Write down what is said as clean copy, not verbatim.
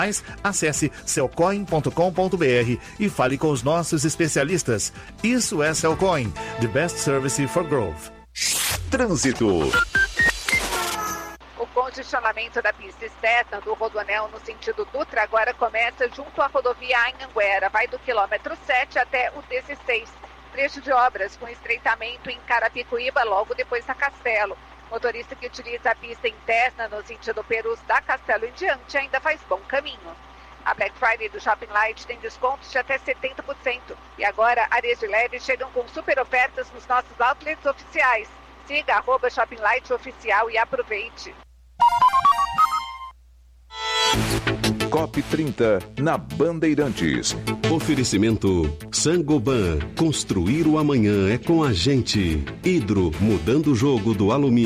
mais, acesse cellcoin.com.br e fale com os nossos especialistas. Isso é Cellcoin, the best service for growth. Trânsito. O congestionamento da pista externa do Rodoanel no sentido Dutra agora começa junto à rodovia Anhanguera. Vai do quilômetro 7 até o 16. Trecho de obras com estreitamento em Carapicuíba, logo depois da Castelo. Motorista que utiliza a pista interna no sentido Perus da Castelo em diante ainda faz bom caminho. A Black Friday do Shopping Light tem descontos de até 70%. E agora, áreas de leve chegam com super ofertas nos nossos outlets oficiais. Siga @Shopping Light Oficial e aproveite. COP 30 na Bandeirantes. Oferecimento Sangoban. Construir o amanhã é com a gente. Hidro, mudando o jogo do alumínio.